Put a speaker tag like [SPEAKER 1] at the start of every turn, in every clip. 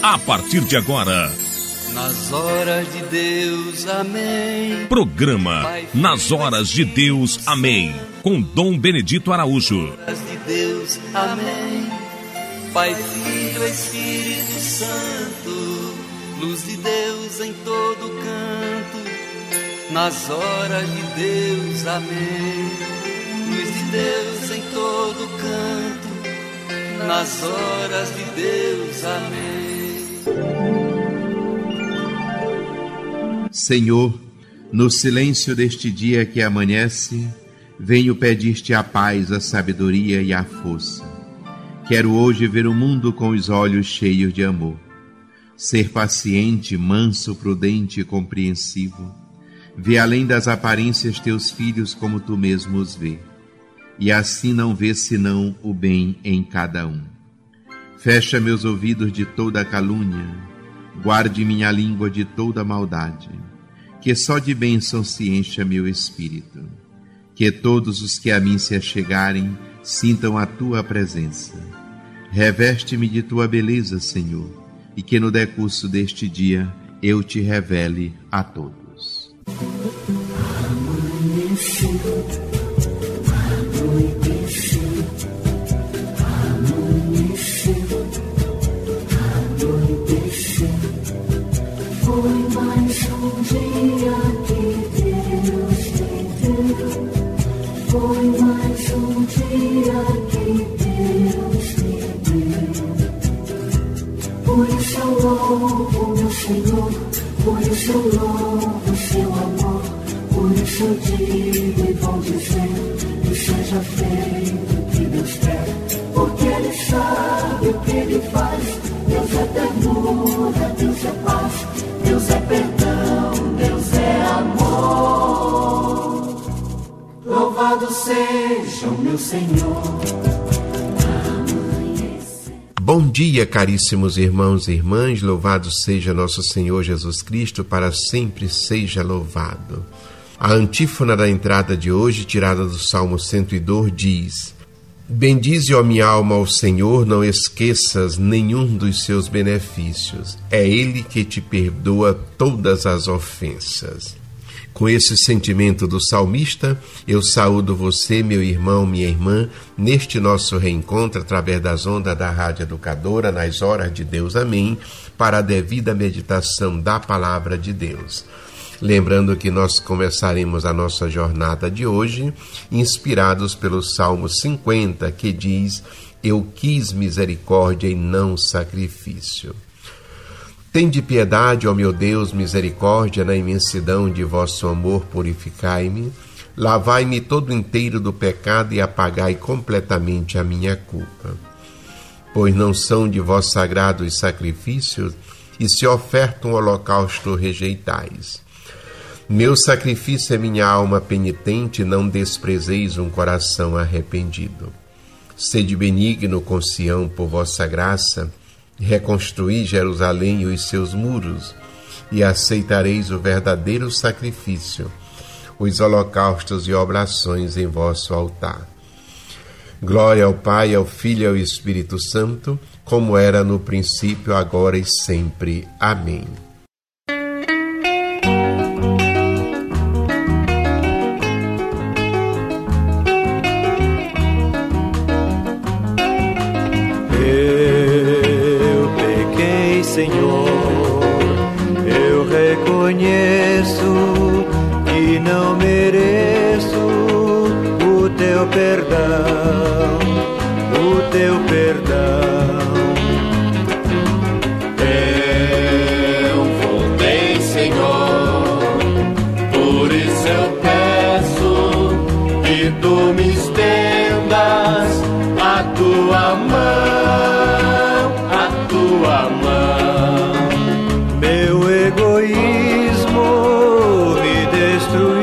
[SPEAKER 1] a partir de agora.
[SPEAKER 2] Nas horas de Deus, amém.
[SPEAKER 1] Programa Nas Horas de Deus, amém. Com Dom Benedito Araújo.
[SPEAKER 2] Nas horas de Deus, amém. Pai, Filho, Espírito Santo, luz de Deus em todo canto. Nas horas de Deus, amém. Luz de Deus em todo canto. Nas horas de Deus, amém.
[SPEAKER 3] Senhor, no silêncio deste dia que amanhece, venho pedir-te a paz, a sabedoria e a força. Quero hoje ver o mundo com os olhos cheios de amor. Ser paciente, manso, prudente e compreensivo. Ver além das aparências teus filhos como tu mesmo os vê. E assim não ver senão o bem em cada um. Fecha meus ouvidos de toda calúnia. Guarde minha língua de toda maldade. Que só de bênção se encha meu espírito. Que todos os que a mim se achegarem sintam a tua presença. Reveste-me de tua beleza, Senhor, e que no decurso deste dia eu te revele a todos.
[SPEAKER 4] Foi mais um dia que Deus me deu. Foi mais um dia que Deus me deu. Por isso eu louvo meu Senhor, por isso eu louvo seu amor. Por isso eu digo e vou dizer que seja feito o que Deus quer. Porque Ele sabe o que Ele faz. Deus é ternura, Deus é paz. Deus é perdão, Deus é amor. Louvado seja o meu Senhor.
[SPEAKER 3] Bom dia, caríssimos irmãos e irmãs. Louvado seja nosso Senhor Jesus Cristo, para sempre seja louvado. A antífona da entrada de hoje, tirada do Salmo 102, diz: Bendize, ó minha alma, ao Senhor, não esqueças nenhum dos seus benefícios. É Ele que te perdoa todas as ofensas. Com esse sentimento do salmista, eu saúdo você, meu irmão, minha irmã, neste nosso reencontro através das ondas da Rádio Educadora, nas horas de Deus, amém, para a devida meditação da Palavra de Deus. Lembrando que nós começaremos a nossa jornada de hoje inspirados pelo Salmo 50, que diz: Eu quis misericórdia e não sacrifício. Tende piedade, ó meu Deus, misericórdia, na imensidão de vosso amor purificai-me. Lavai-me todo inteiro do pecado e apagai completamente a minha culpa. Pois não são de vós sagrados os sacrifícios, e se oferta um holocausto rejeitais. Meu sacrifício é minha alma penitente, não desprezeis um coração arrependido. Sede benigno com Sião por vossa graça, reconstruí Jerusalém e os seus muros, e aceitareis o verdadeiro sacrifício, os holocaustos e oblações em vosso altar. Glória ao Pai, ao Filho e ao Espírito Santo, como era no princípio, agora e sempre. Amém.
[SPEAKER 5] Senhor, eu reconheço que não mereço o teu perdão, o teu perdão.
[SPEAKER 6] Eu voltei, Senhor, por isso eu peço que tu me estendas a tua mão, a tua mão.
[SPEAKER 5] Meu egoísmo me destruiu,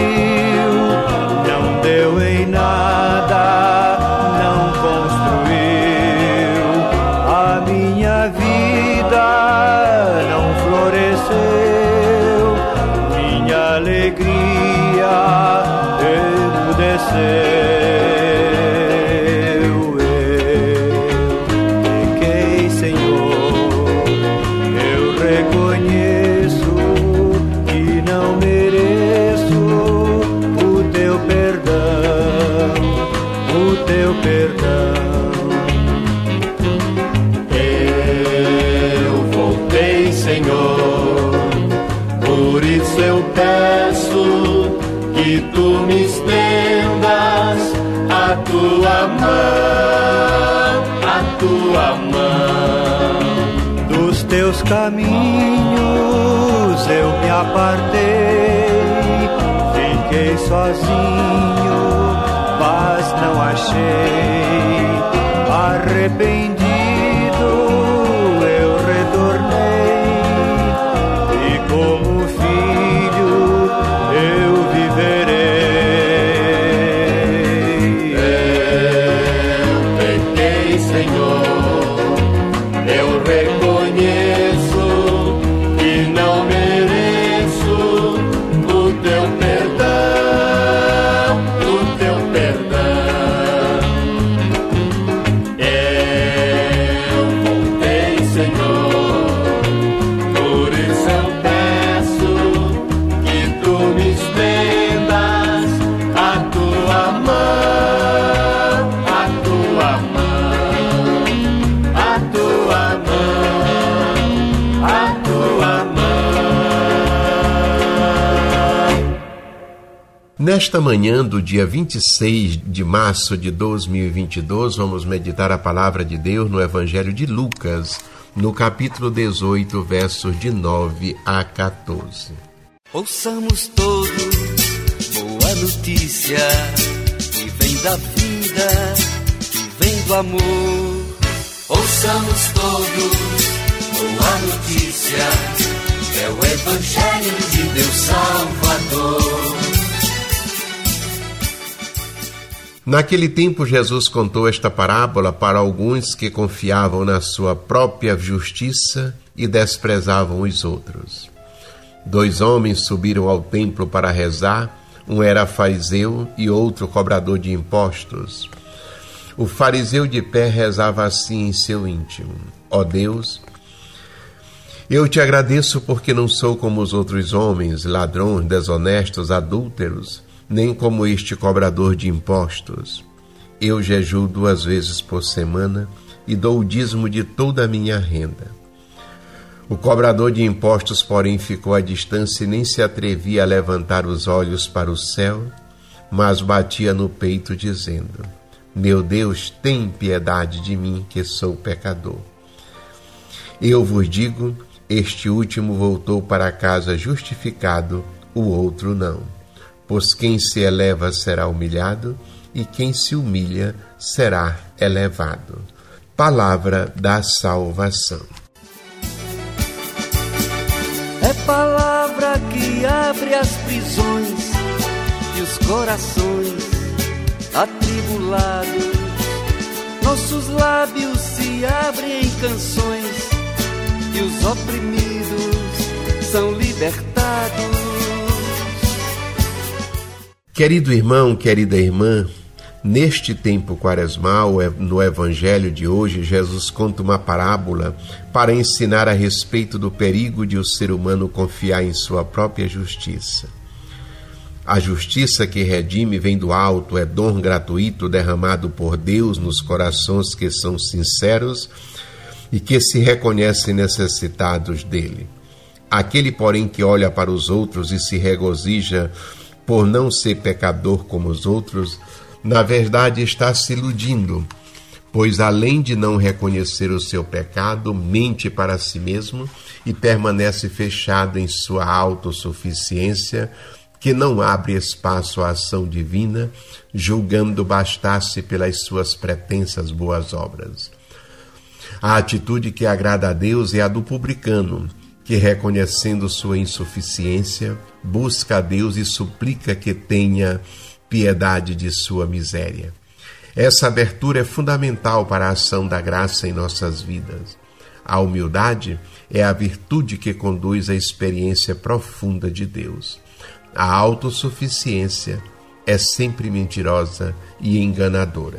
[SPEAKER 5] não deu em nada, não construiu. A minha vida não floresceu, minha alegria emudeceu. Dos teus caminhos eu me apartei, fiquei sozinho, mas não achei. Arrependido eu retornei, e como filho eu viverei.
[SPEAKER 6] Eu pequei, Senhor, eu reconheço que não mereço o teu perdão, o teu perdão. Eu voltei, Senhor, por isso eu peço que tu me estendas a tua mão, a tua mão, a tua mão, a tua mão.
[SPEAKER 3] Nesta manhã do dia 26 de março de 2022, vamos meditar a palavra de Deus no Evangelho de Lucas, no capítulo 18, versos de 9 a 14.
[SPEAKER 2] Ouçamos todos boa notícia que vem da vida, que vem do amor. Ouçamos todos boa notícia, é o Evangelho de Deus Salvador.
[SPEAKER 3] Naquele tempo, Jesus contou esta parábola para alguns que confiavam na sua própria justiça e desprezavam os outros. 2 homens subiram ao templo para rezar, um era fariseu e outro cobrador de impostos. O fariseu de pé rezava assim em seu íntimo: ó Deus, eu te agradeço porque não sou como os outros homens, ladrões, desonestos, adúlteros, nem como este cobrador de impostos. Eu jejuo 2 vezes por semana e dou o dízimo de toda a minha renda. O cobrador de impostos, porém, ficou à distância e nem se atrevia a levantar os olhos para o céu, mas batia no peito, dizendo: meu Deus, tem piedade de mim, que sou pecador. Eu vos digo, este último voltou para casa justificado, o outro não. Pois quem se eleva será humilhado, e quem se humilha será elevado. Palavra da salvação.
[SPEAKER 2] É palavra que abre as prisões e os corações atribulados. Nossos lábios se abrem em canções e os oprimidos são libertados.
[SPEAKER 3] Querido irmão, querida irmã, neste tempo quaresmal, no Evangelho de hoje, Jesus conta uma parábola para ensinar a respeito do perigo de o ser humano confiar em sua própria justiça. A justiça que redime vem do alto, é dom gratuito derramado por Deus nos corações que são sinceros e que se reconhecem necessitados dele. Aquele, porém, que olha para os outros e se regozija por não ser pecador como os outros, na verdade está se iludindo, pois além de não reconhecer o seu pecado, mente para si mesmo e permanece fechado em sua autossuficiência, que não abre espaço à ação divina, julgando bastar-se pelas suas pretensas boas obras. A atitude que agrada a Deus é a do publicano, que, reconhecendo sua insuficiência, busca a Deus e suplica que tenha piedade de sua miséria. Essa abertura é fundamental para a ação da graça em nossas vidas. A humildade é a virtude que conduz à experiência profunda de Deus. A autossuficiência é sempre mentirosa e enganadora.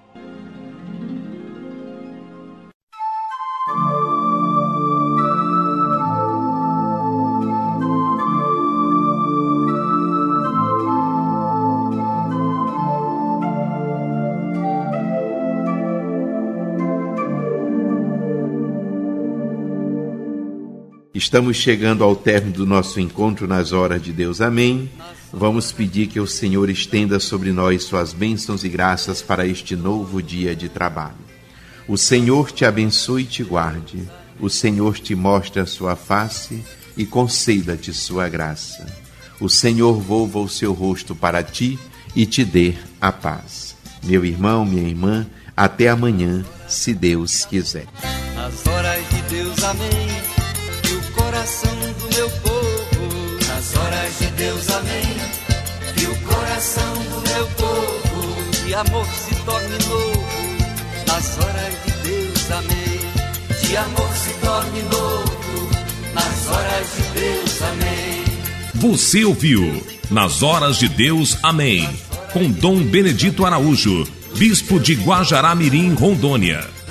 [SPEAKER 3] Estamos chegando ao término do nosso encontro nas horas de Deus. Amém. Vamos pedir que o Senhor estenda sobre nós suas bênçãos e graças para este novo dia de trabalho. O Senhor te abençoe e te guarde. O Senhor te mostre a sua face e conceda-te sua graça. O Senhor volva o seu rosto para ti e te dê a paz. Meu irmão, minha irmã, até amanhã, se Deus quiser.
[SPEAKER 2] Nas horas de Deus, amém, e o coração do meu povo. Nas horas de Deus, amém, e o coração do meu povo. De amor se torne novo. Nas horas de Deus, amém, de amor se torne novo. Nas horas de Deus, amém.
[SPEAKER 1] Você ouviu Nas Horas de Deus, amém, com Dom Benedito Araújo, bispo de Guajará-Mirim, Rondônia.